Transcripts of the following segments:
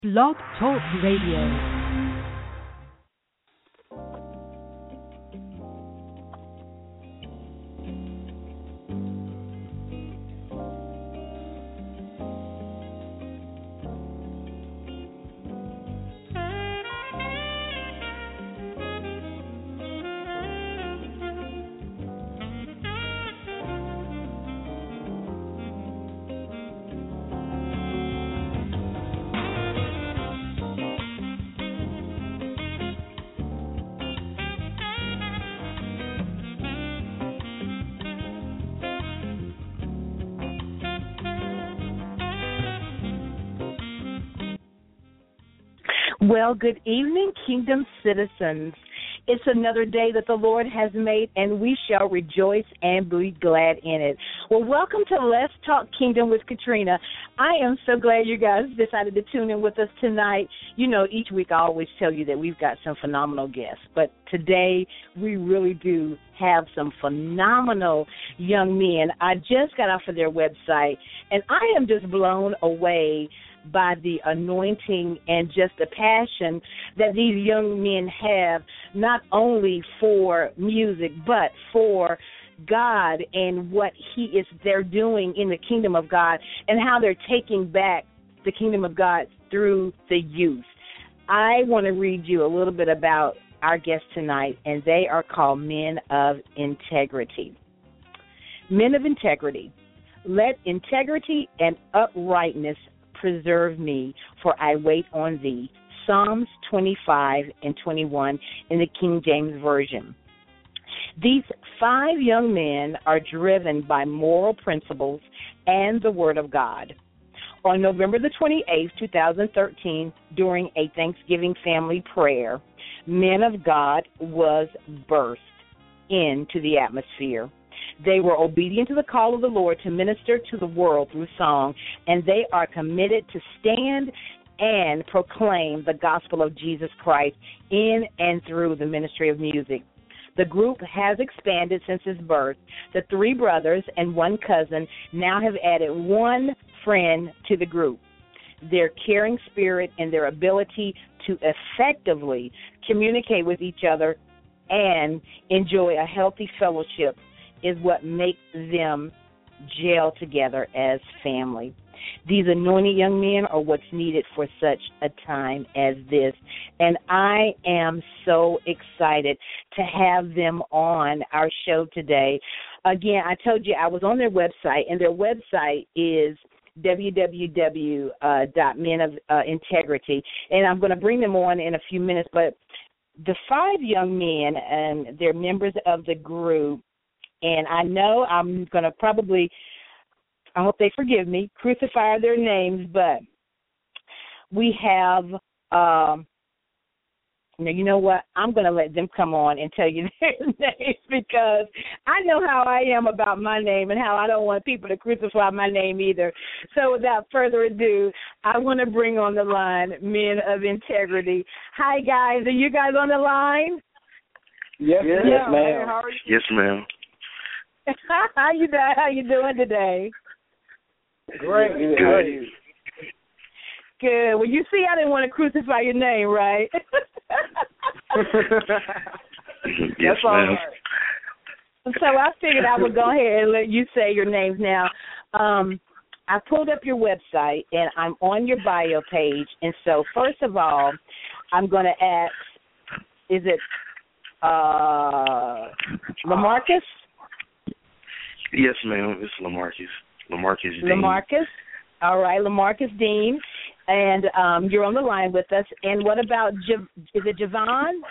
Blog Talk Radio. Well, good evening, Kingdom citizens. It's another day that the Lord has made, and we shall rejoice and be glad in it. Well, welcome to Let's Talk Kingdom with Katrina. I am so glad you guys decided to tune in with us tonight. You know, each week I always tell you that we've got some phenomenal guests, but today we really do have some phenomenal young men. I just got off of their website, and I am just blown away by the anointing and just the passion that these young men have, not only for music, but for God and what they're doing in the kingdom of God and how they're taking back the kingdom of God through the youth. I want to read you a little bit about our guests tonight, and they are called Men of Integrity. Men of Integrity. Let integrity and uprightness preserve me, for I wait on thee. Psalms 25 and 21 in the King James Version. These 5 young men are driven by moral principles and the Word of God. On November the 28th, 2013, during a Thanksgiving family prayer, Men of God was birthed into the atmosphere. They were obedient to the call of the Lord to minister to the world through song, and they are committed to stand and proclaim the gospel of Jesus Christ in and through the ministry of music. The group has expanded since its birth. The 3 brothers and 1 cousin now have added 1 friend to the group. Their caring spirit and their ability to effectively communicate with each other and enjoy a healthy fellowship is what makes them gel together as family. These anointed young men are what's needed for such a time as this, and I am so excited to have them on our show today. Again, I told you I was on their website, and their website is www.menofintegrity, and I'm going to bring them on in a few minutes, but the 5 young men, and they're members of the group, and I know I'm going to probably, I hope they forgive me, crucify their names, but we have, you know what, I'm going to let them come on and tell you their names because I know how I am about my name and how I don't want people to crucify my name either. So without further ado, I want to bring on the line Men of Integrity. Hi, guys. Are you guys on the line? Yes, yes, yes ma'am. Hey, how are you? Yes, ma'am. How you doing today? Great. How are you? Good. Well, you see, I didn't want to crucify your name, right? Yes, ma'am. So I figured I would go ahead and let you say your names now. I pulled up your website, and I'm on your bio page. And so, first of all, I'm going to ask, is it LaMarcus? Yes, ma'am. It's LaMarcus. LaMarcus Dean. LaMarcus? All right, LaMarcus Dean. And you're on the line with us. And what about, is it Javon?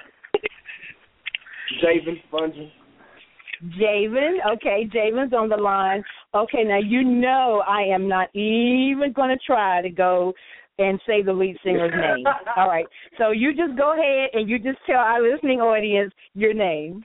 Javen Spongin. Javen. Okay, Javen's on the line. Okay, now you know I am not even going to try to go and say the lead singer's name. All right, so you just go ahead and you just tell our listening audience your name.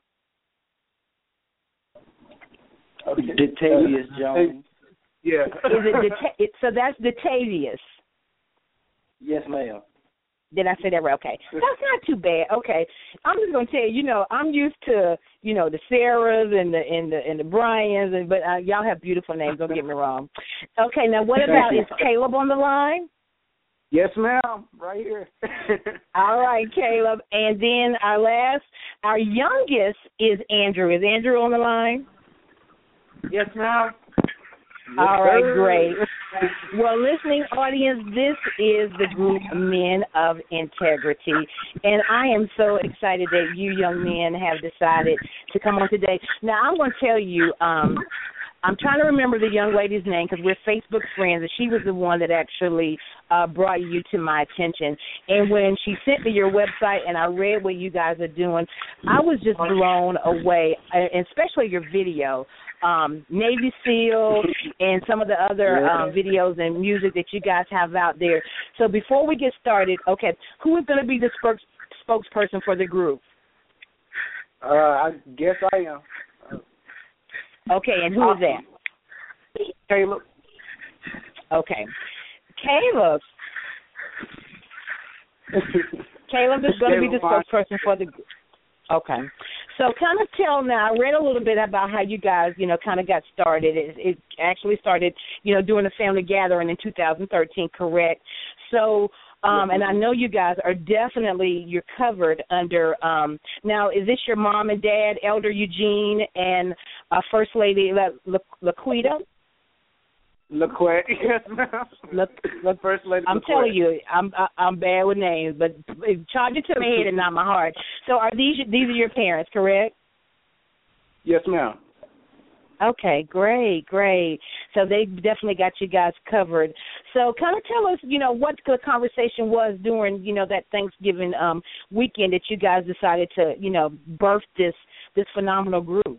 Okay. Datavius Jones. Yeah. So that's Datavius. Yes, ma'am. Did I say that right? Okay. That's not too bad. Okay. I'm just gonna tell you, I'm used to, the Sarahs and the Bryans, but y'all have beautiful names. Don't get me wrong. Okay. Now, what about is Caleb on the line? Yes, ma'am. Right here. All right, Caleb. And then our youngest is Andrew. Is Andrew on the line? Yes, ma'am. All right, great. Well, listening audience, this is the group Men of Integrity, and I am so excited that you young men have decided to come on today. Now, I'm going to tell you, I'm trying to remember the young lady's name because we're Facebook friends, and she was the one that actually brought you to my attention. And when she sent me your website and I read what you guys are doing, I was just blown away, and especially your video. Navy SEAL and some of the other videos and music that you guys have out there. So before we get started, okay, who is going to be the spokesperson for the group? I guess I am. Okay, and who is that? Caleb. Okay. Caleb. Caleb is going to be the spokesperson for the group. Okay. So kind of tell now, I read a little bit about how you guys, kind of got started. It actually started, during a family gathering in 2013, correct? So, and I know you guys are you're covered under, now is this your mom and dad, Elder Eugene and First Lady Laquita? LaQuette, yes, ma'am. First Lady. I'm telling you, I'm bad with names, but charge it to my head and not my heart. So are these are your parents, correct? Yes, ma'am. Okay, great. So they definitely got you guys covered. So kind of tell us, what the conversation was during, that Thanksgiving weekend that you guys decided to, birth this phenomenal group.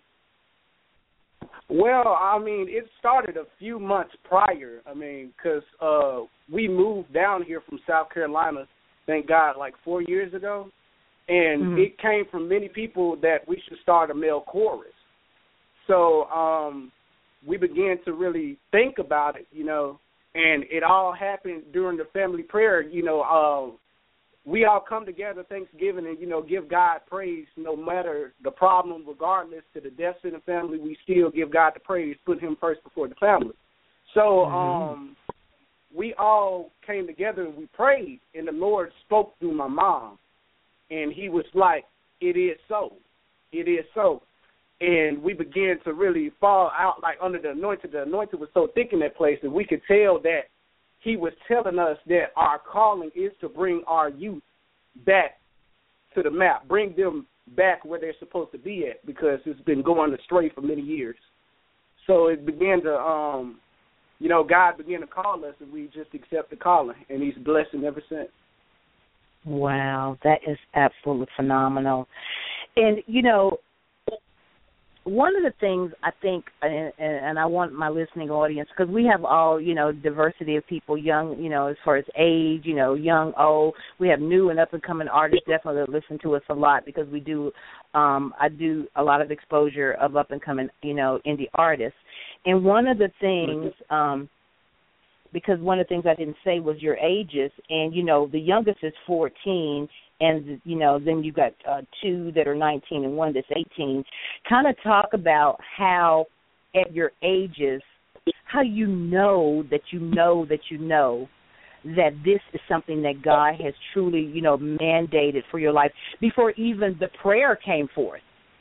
Well, it started a few months prior. Because we moved down here from South Carolina, thank God, like 4 years ago. And it came from many people that we should start a male chorus. So we began to really think about it, and it all happened during the family prayer. We all come together Thanksgiving and, give God praise no matter the problem, regardless to the deaths in the family. We still give God the praise, put him first before the family. So we all came together and we prayed, and the Lord spoke through my mom. And he was like, it is so. It is so. And we began to really fall out like under the anointing. The anointing was so thick in that place that we could tell that he was telling us that our calling is to bring our youth back to the map, bring them back where they're supposed to be at, because it's been going astray for many years. So it began to, God began to call us, and we just accept the calling, and he's blessing ever since. Wow, that is absolutely phenomenal. And, one of the things I think, and I want my listening audience, because we have all, diversity of people, young, as far as age, young, old. We have new and up-and-coming artists definitely that listen to us a lot, because we do, I do a lot of exposure of up-and-coming, indie artists. And one of the things, because one of the things I didn't say was your ages, and, the youngest is 14, and, then you got two that are 19 and one that's 18. Kind of talk about how at your ages, how you know that this is something that God has truly, mandated for your life before even the prayer came forth.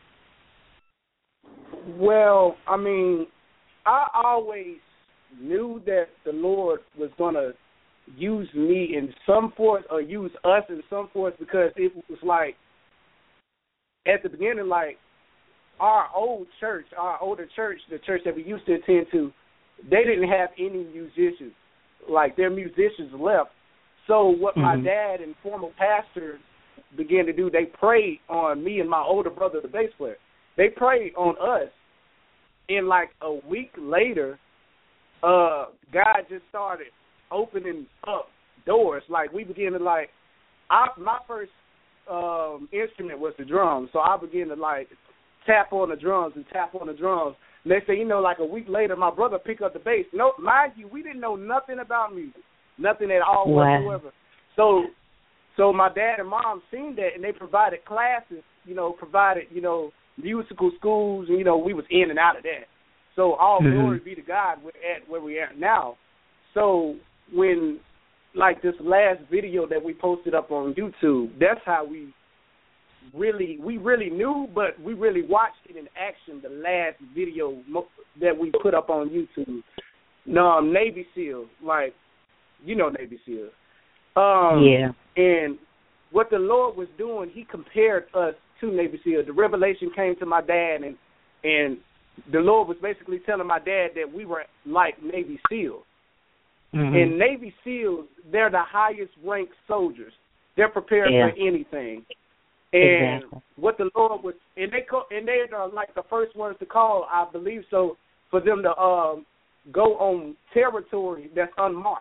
Well, I always knew that the Lord was going to use me in some force or use us in some force, because it was like at the beginning, like our older church, the church that we used to attend to, they didn't have any musicians. Like their musicians left. So what my dad and former pastor began to do, they prayed on me and my older brother, the bass player. They prayed on us. And like a week later, God just started opening up doors. Like we began to my first instrument was the drums, so I began to tap on the drums. And they say, like a week later, my brother picked up the bass. No, mind you, we didn't know nothing about music, nothing at all whatsoever. So my dad and mom seen that, and they provided classes, musical schools, and we was in and out of that. So all glory be to God where we are now. So when like this last video that we posted up on YouTube, that's how we really knew, but we really watched it in action, the last video that we put up on YouTube. Navy SEALs, like, you know Navy SEALs. Yeah. And what the Lord was doing, he compared us to Navy SEALs. The revelation came to my dad, and the Lord was basically telling my dad that we were like Navy SEALs. Mm-hmm. And Navy SEALs, they're the highest ranked soldiers. They're prepared for anything. And what the Lord was, and they are like the first ones to call, I believe so, for them to go on territory that's unmarked.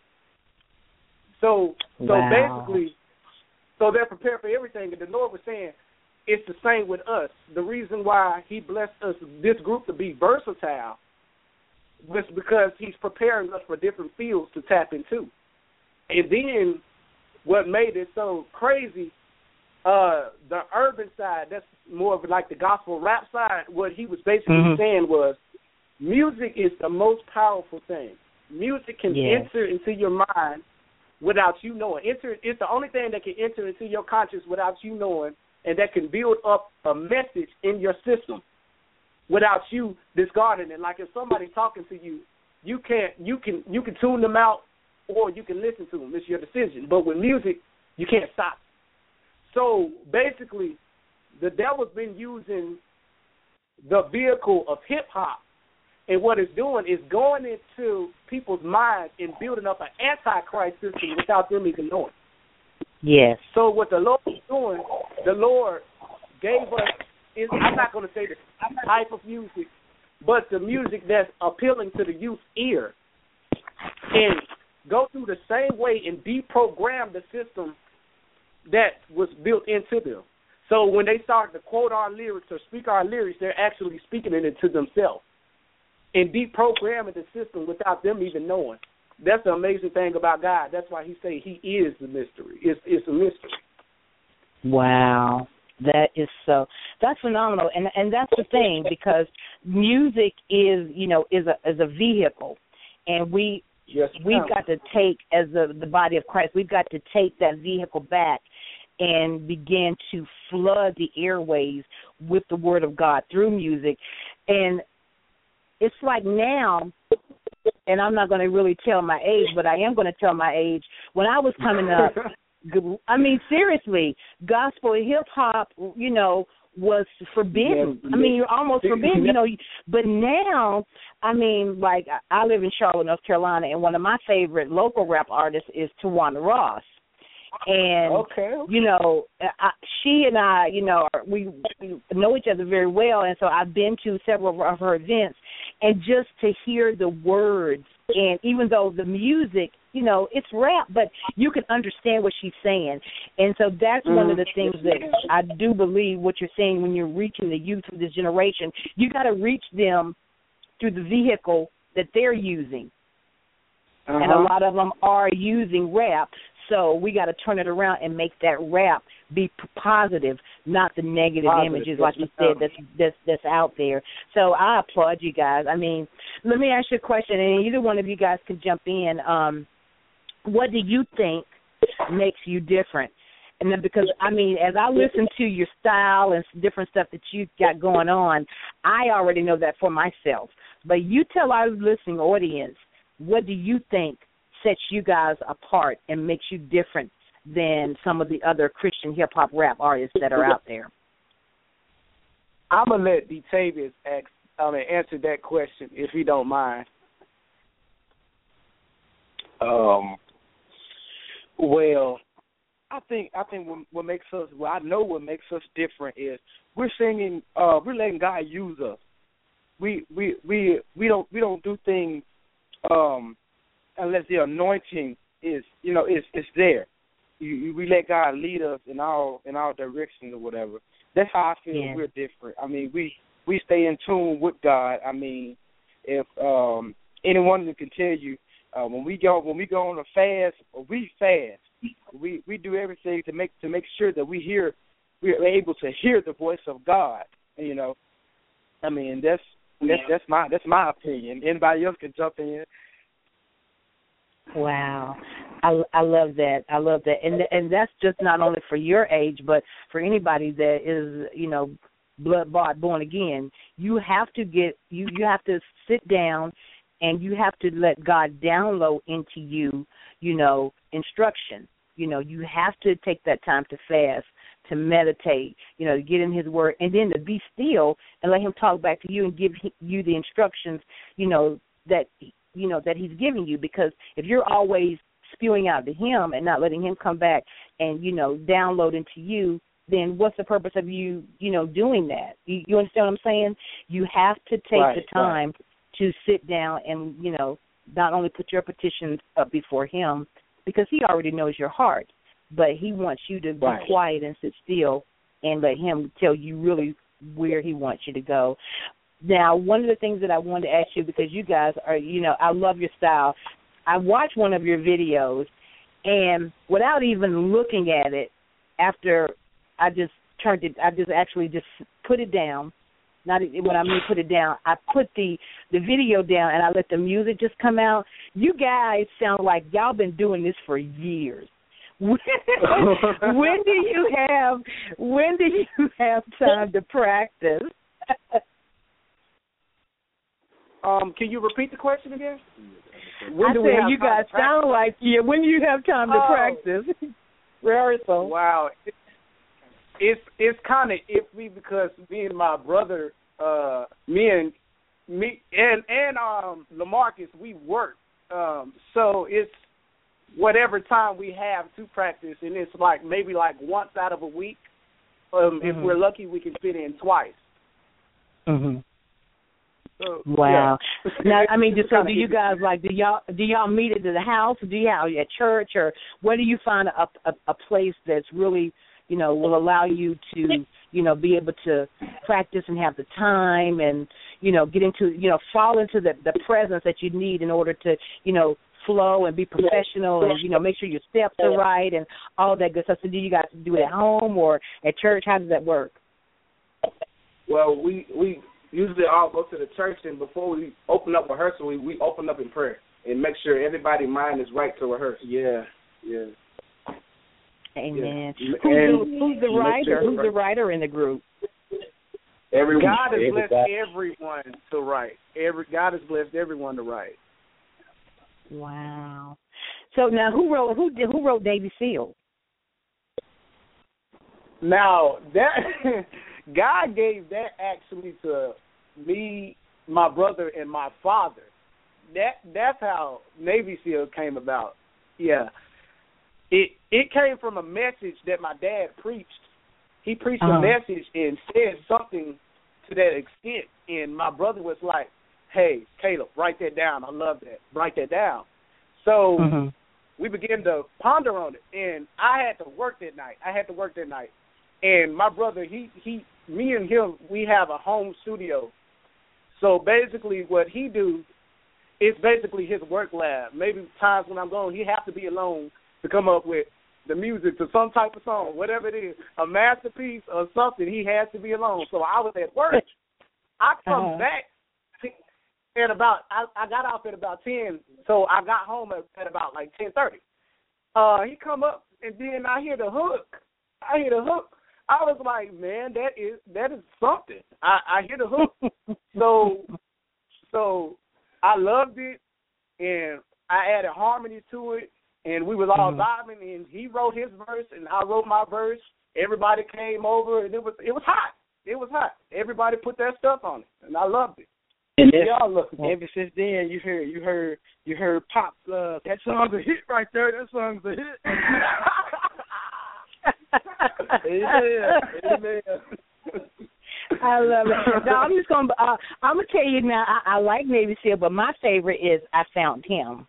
So basically, so they're prepared for everything. And the Lord was saying, it's the same with us. The reason why he blessed us, this group, to be versatile was because he's preparing us for different fields to tap into. And then what made it so crazy, the urban side, that's more of like the gospel rap side, what he was basically saying was, music is the most powerful thing. Music can enter into your mind without you knowing. It's the only thing that can enter into your conscience without you knowing, and that can build up a message in your system without you discarding it. Like if somebody's talking to you, you can tune them out or you can listen to them. It's your decision. But with music, you can't stop. So basically, the devil's been using the vehicle of hip-hop, and what it's doing is going into people's minds and building up an antichrist system without them even knowing. Yes. So what the Lord is doing, the Lord gave us, I'm not going to say the type of music, but the music that's appealing to the youth's ear, and go through the same way and deprogram the system that was built into them. So when they start to quote our lyrics or speak our lyrics, they're actually speaking it into themselves and deprogramming the system without them even knowing. That's the amazing thing about God. That's why he say he is the mystery. It's a mystery. Wow. That's phenomenal. And that's the thing, because music is a vehicle, and we've got to take, as the body of Christ, we've got to take that vehicle back and begin to flood the airways with the word of God through music. And it's like now, and I'm not going to really tell my age, but I am going to tell my age. When I was coming up, I mean, seriously, gospel hip-hop, was forbidden. I mean, you're almost forbidden, But now, I mean, like, I live in Charlotte, North Carolina, and one of my favorite local rap artists is Tawana Ross. And, she and I, we know each other very well, and so I've been to several of her events, and just to hear the words, and even though the music, it's rap, but you can understand what she's saying. And so that's one of the things that I do believe what you're saying when you're reaching the youth of this generation. You got to reach them through the vehicle that they're using. And a lot of them are using rap. So we got to turn it around and make that rap be positive, not the negative images, like you said, that's out there. So I applaud you guys. I mean, let me ask you a question, and either one of you guys can jump in. What do you think makes you different? And then, because, I mean, as I listen to your style and different stuff that you got going on, I already know that for myself. But you tell our listening audience, what do you think sets you guys apart and makes you different than some of the other Christian hip-hop rap artists that are out there? I'm going to let Detavius answer that question, if he don't mind. Well, I think what makes us, I know what makes us different is we're singing, we're letting God use us. We don't do things unless the anointing is there. We let God lead us in our directions or whatever. That's how I feel we're different. I mean, we stay in tune with God. I mean, if anyone can tell you, when we go on a fast, or we fast, we do everything to make sure that we're able to hear the voice of God. I mean, that's my opinion. Anybody else can jump in. Wow. I love that. I love that. And that's just not only for your age, but for anybody that is, blood bought, born again. You have to you have to sit down and you have to let God download into you, instruction. You have to take that time to fast, to meditate, to get in his word, and then to be still and let him talk back to you and give you the instructions, that he's giving you. Because if you're always spewing out to him and not letting him come back and, download into you, then what's the purpose of you, doing that? You understand what I'm saying? You have to take the time to sit down and, not only put your petitions up before him, because he already knows your heart, but he wants you to be quiet and sit still and let him tell you really where he wants you to go. Now, one of the things that I wanted to ask you, because you guys are, I love your style. I watched one of your videos, and without even looking at it, after I just actually put it down. Not when I mean put it down, I put the video down and I let the music just come out. You guys sound like y'all been doing this for years. When do you have time to practice? Can you repeat the question again? When do you guys sound like when do you have time to practice? Rehearsal. Wow. It's kind of iffy because me and my brother, me and LaMarcus, we work. So it's whatever time we have to practice, and it's maybe once out of a week. If we're lucky, we can fit in twice. Mm-hmm. So, wow. Yeah. Now, I mean, so do you guys do y'all meet at the house? Do you have at church, or where do you find a place that's really will allow you to, be able to practice and have the time and, get into, fall into the presence that you need in order to, flow and be professional and, make sure your steps are right and all that good stuff. So do you guys do it at home or at church? How does that work? Well, we usually all go to the church, and before we open up rehearsal, we open up in prayer and make sure everybody's mind is right to rehearse. Yeah. Amen. Yeah. Who's the writer? Who's the writer in the group? Everyone. God has blessed everyone to write. God has blessed everyone to write. Wow. So now, who wrote Navy SEAL? Now that God gave that actually to me, my brother, and my father. That's how Navy SEAL came about. Yeah. It came from a message that my dad preached. He preached a message and said something to that extent, and my brother was like, "Hey, Caleb, write that down. I love that. Write that down." So we began to ponder on it, and I had to work that night. And my brother, me and him, we have a home studio. So basically what he do is basically his work lab. Maybe times when I'm gone, he has to be alone to come up with the music to some type of song, whatever it is, a masterpiece or something. He has to be alone. So I was at work. I come back at I got off at about 10, so I got home at about 10:30. He come up, and then I hear the hook. I was like, man, that is something. I hear the hook. So I loved it, and I added harmony to it. And we was all vibing, and he wrote his verse, and I wrote my verse. Everybody came over, and it was hot. It was hot. Everybody put their stuff on it, and I loved it. And ever since then, you heard Pop. That song's a hit right there. That song's a hit. Amen. I love it. Now, I'm gonna tell you now. I like Navy SEAL, but my favorite is "I Found Him."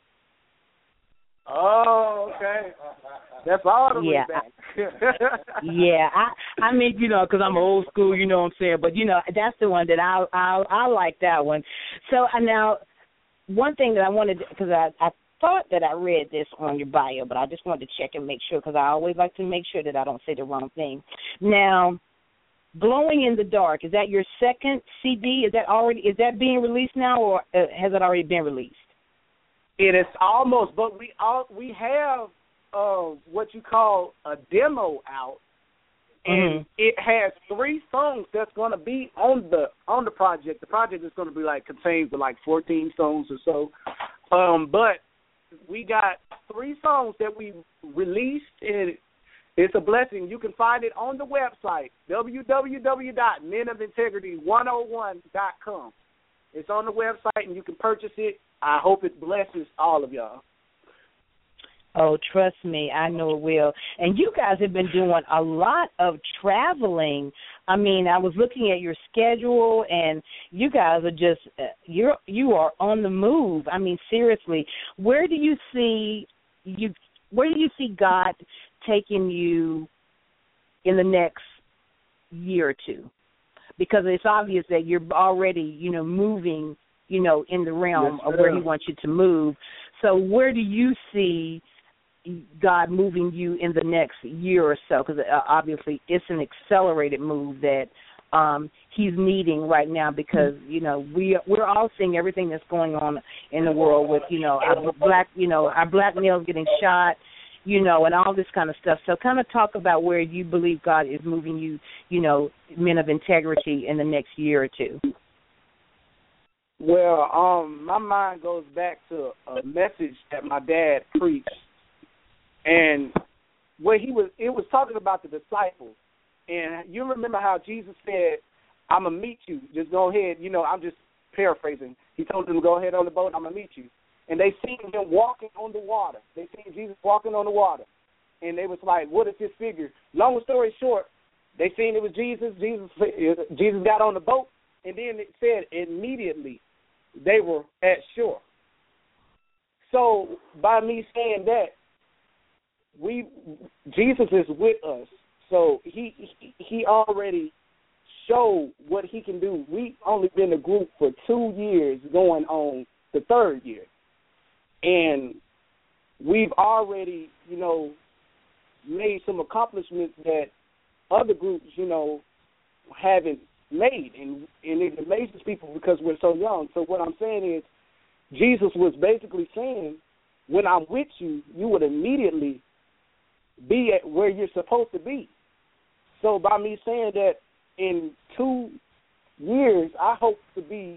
Oh, okay. That's all the way back. Yeah, I mean, because I'm old school, you know what I'm saying. But that's the one that I like that one. So now, one thing that I wanted, because I thought that I read this on your bio, but I just wanted to check and make sure, because I always like to make sure that I don't say the wrong thing. Now, Glowing in the Dark, is that your second CD? Is that being released now, or has it already been released? It is almost, but we have what you call a demo out, and it has 3 songs that's going to be on the project. The project is going to be contained with 14 songs or so, but we got 3 songs that we released, and it's a blessing. You can find it on the website, www.menofintegrity101.com. It's on the website, and you can purchase it. I hope it blesses all of y'all. Oh, trust me, I know it will. And you guys have been doing a lot of traveling. I mean, I was looking at your schedule, and you guys are just you are on the move. I mean, seriously, where do you see God taking you in the next year or two? Because it's obvious that you're already, moving, in the realm of where He wants you to move. So where do you see God moving you in the next year or so? Because obviously it's an accelerated move that He's needing right now, because we're all seeing everything that's going on in the world with our black males getting shot, and all this kind of stuff. So kind of talk about where you believe God is moving you, men of integrity, in the next year or two. Well, my mind goes back to a message that my dad preached, and it was talking about the disciples. And you remember how Jesus said, "I'm gonna meet you. Just go ahead." I'm just paraphrasing. He told them to go ahead on the boat. I'm gonna meet you. And they seen Him walking on the water. They seen Jesus walking on the water, and they was like, "What is this figure?" Long story short, they seen it was Jesus. Jesus got on the boat, and then it said immediately they were at shore. So by me saying that, Jesus is with us. So he already showed what He can do. We only been a group for 2 years, going on the 3rd year, and we've already made some accomplishments that other groups haven't made, and it amazes people because we're so young. So what I'm saying is, Jesus was basically saying, when I'm with you, you would immediately be at where you're supposed to be. So by me saying that, in 2 years, I hope to be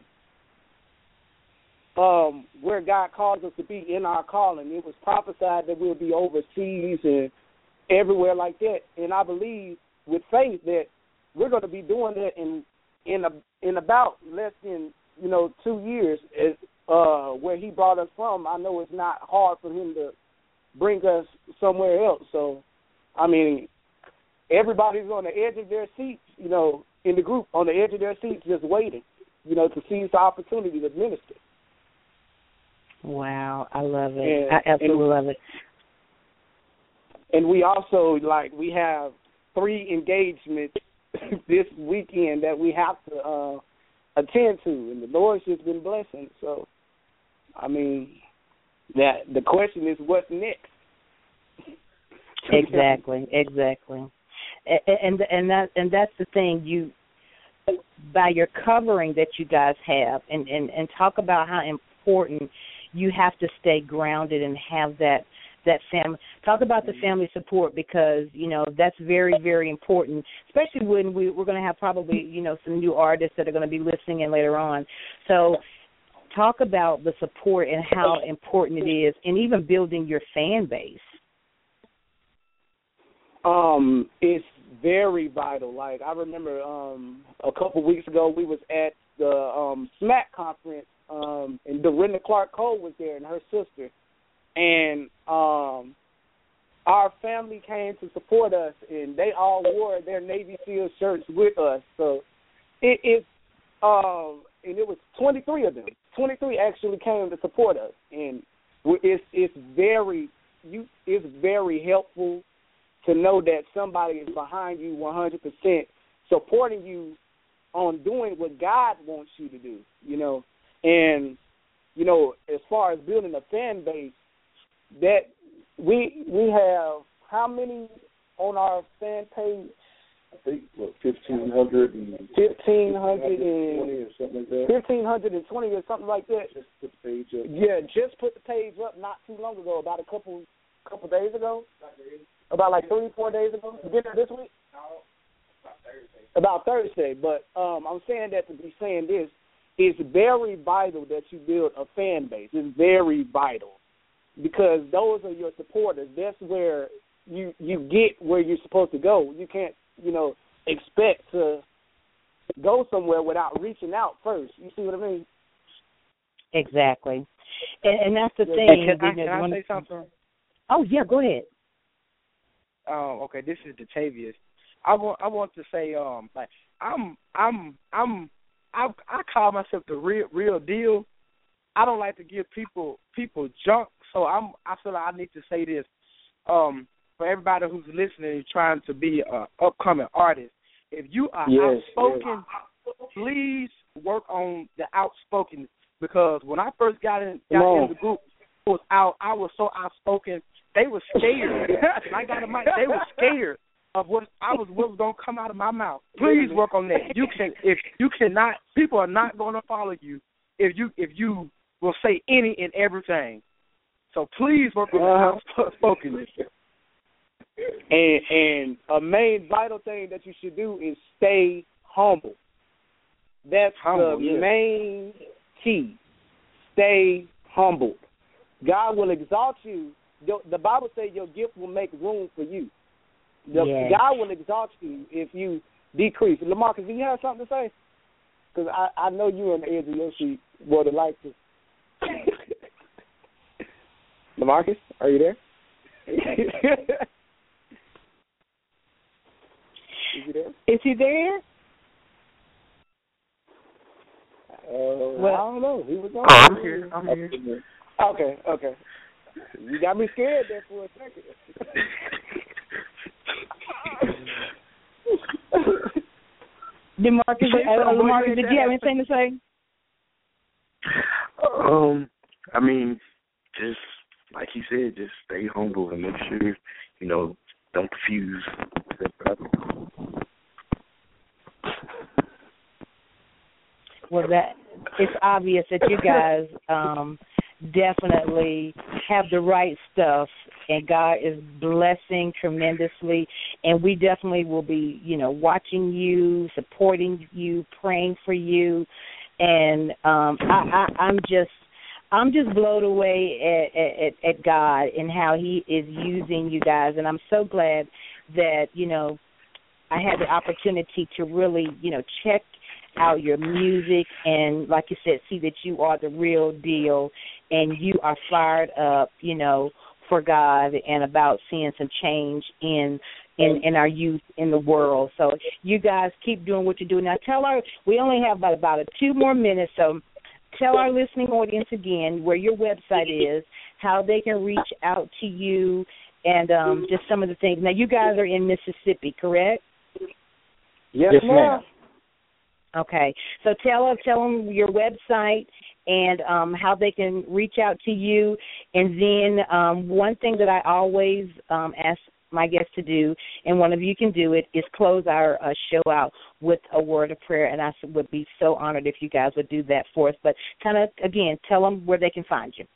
where God calls us to be in our calling. It was prophesied that we'll be overseas and everywhere like that, and I believe with faith that we're going to be doing that in about less than 2 years. Where He brought us from, I know it's not hard for Him to bring us somewhere else. So, I mean, everybody's on the edge of their seats, in the group, on the edge of their seats, just waiting, to seize the opportunity to minister. Wow, I love it. I absolutely love it. And we also, we have 3 engagements this weekend that we have to attend to, and the Lord's just been blessing. So, I mean, that the question is, what's next? Exactly. And that's the thing, by your covering that you guys have, and talk about how important you have to stay grounded and have that family. Talk about the family support, because that's very, very important, especially when we're going to have probably some new artists that are going to be listening in later on. So talk about the support and how important it is, and even building your fan base. It's very vital. I remember a couple weeks ago we was at the SMAC conference, and Dorinda Clark Cole was there and her sister, and our family came to support us, and they all wore their Navy SEAL shirts with us. So and it was 23 of them. 23 actually came to support us, and it's very helpful to know that somebody is behind you 100%, supporting you on doing what God wants you to do, And, as far as building a fan base, that we have how many on our fan page? I think, 1,500 and 1,520 or something like that. 1,520 or something like that. Just put the page up. Yeah, just put the page up not too long ago, about a couple days ago. About like 3-4 days ago. Beginning of this week? About Thursday. But I'm saying that to be saying this, it's very vital that you build a fan base. It's very vital because those are your supporters. That's where you get where you're supposed to go. You can't, expect to go somewhere without reaching out first. You see what I mean? Exactly. And that's the thing. Can I say something? Oh, yeah, go ahead. Okay, this is Datavius. I want to say, I call myself the real deal. I don't like to give people junk, so I feel like I need to say this. For everybody who's listening and trying to be an upcoming artist, if you are outspoken, please work on the outspoken. Because when I first got in the group, I was so outspoken. They were scared. When I got a mic, they were scared of what was going to come out of my mouth. Please work on that. People are not going to follow you if you will say any and everything. So please work on the outspokenness. And a main vital thing that you should do is stay humble. That's the main key. Stay humble. God will exalt you. The Bible says your gift will make room for you. God will exalt you if you decrease. LaMarcus, do you have something to say? Because I know you on the edge of your seat would like to. LaMarcus, are you there? Is he there? Is he there? Well, I don't know. He was on. I'm here. Okay. You got me scared there for a second. DeMarcus, did you have anything to say? I mean, just like he said, just stay humble and make sure, don't confuse the brother. Well, it's obvious that you guys definitely have the right stuff, and God is blessing tremendously, and we definitely will be, watching you, supporting you, praying for you, and I'm just blown away at God and how He is using you guys, and I'm so glad that I had the opportunity to really check out your music and, like you said, see that you are the real deal and you are fired up, for God and about seeing some change in our youth in the world. So you guys keep doing what you're doing. Now we only have about 2 more minutes, so tell our listening audience again where your website is, how they can reach out to you, and just some of the things. Now, you guys are in Mississippi, correct? Yes, ma'am. Okay. So tell them your website and how they can reach out to you. And then one thing that I always ask my guests to do, and one of you can do it, is close our show out with a word of prayer. And I would be so honored if you guys would do that for us. But kind of, again, tell them where they can find you.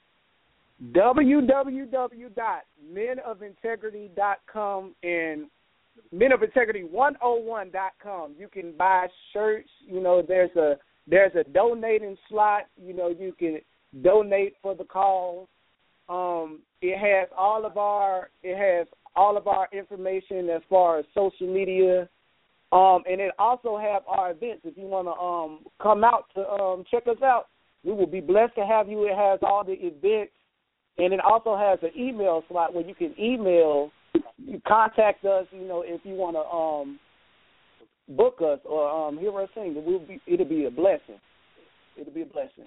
www.menofintegrity.com and menofintegrity101.com. You can buy shirts. There's a donating slot. You can donate for the cause. It has all of our information as far as social media. And it also have our events. If you want to come out to check us out, we will be blessed to have you. It has all the events, and it also has an email slot where you can email. You contact us, if you want to book us or hear us sing. It'll be a blessing. It'll be a blessing.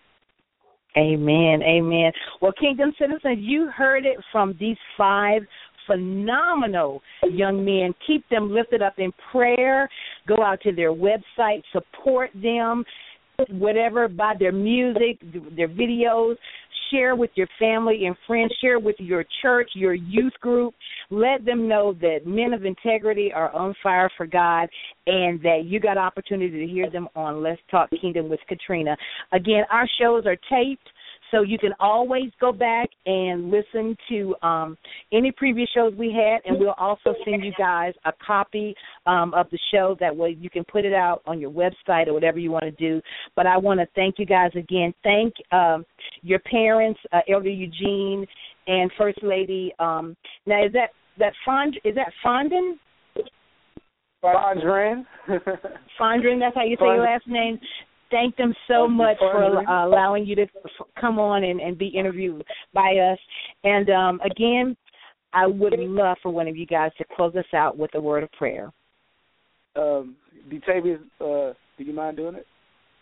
Amen, amen. Well, Kingdom Citizens, you heard it from these 5 phenomenal young men. Keep them lifted up in prayer. Go out to their website, support them, whatever, buy their music, their videos. Share with your family and friends. Share with your church, your youth group. Let them know that men of integrity are on fire for God and that you got opportunity to hear them on Let's Talk Kingdom with Katrina. Again, our shows are taped, so you can always go back and listen to any previous shows we had, and we'll also send you guys a copy of the show. That way you can put it out on your website or whatever you want to do. But I want to thank you guys again. Thank your parents, Elder Eugene and First Lady. Now, is that Fondren? Fondren. Fondren, that's how you say your last name. Thank them so much for allowing you to come on and be interviewed by us. And, again, I would love for one of you guys to close us out with a word of prayer. Detavius, do you mind doing it?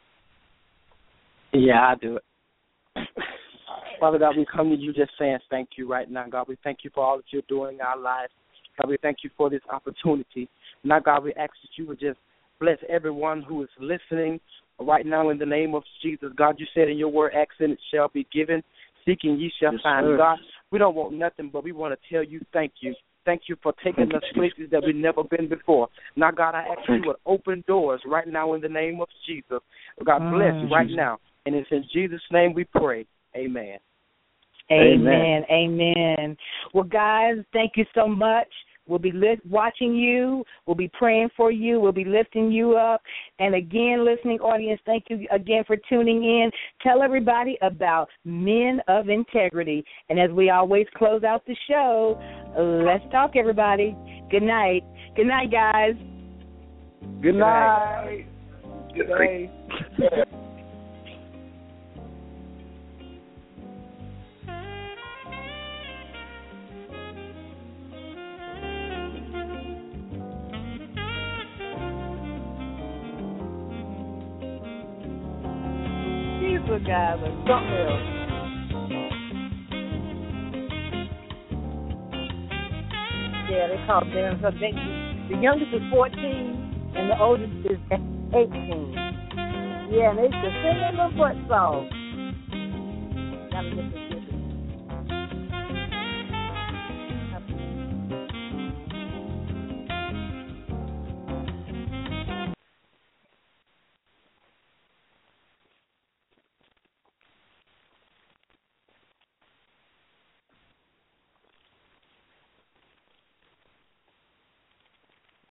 Yeah, I'll do it. Father God, we come to you just saying thank you right now, God. We thank you for all that you're doing in our lives. God, we thank you for this opportunity. Now, God, we ask that you would just bless everyone who is listening right now in the name of Jesus. God, you said in your word, ask and it shall be given. Seeking ye shall find. Sir. God, we don't want nothing, but we want to tell you thank you. Thank you for taking us places that we've never been before. Now, God, I ask you to open doors right now in the name of Jesus. God, bless right now. And it's in Jesus' name we pray. Amen. Amen. Amen. Well, guys, thank you so much. We'll be watching you. We'll be praying for you. We'll be lifting you up. And again, listening audience, thank you again for tuning in. Tell everybody about Men of Integrity. And as we always close out the show, let's talk, everybody. Good night. Good night, guys. Good night. Good day. These guys are something else. Yeah, they call them. The youngest is 14, and the oldest is 18. Yeah, and they just sing their little butt song. Gotta get this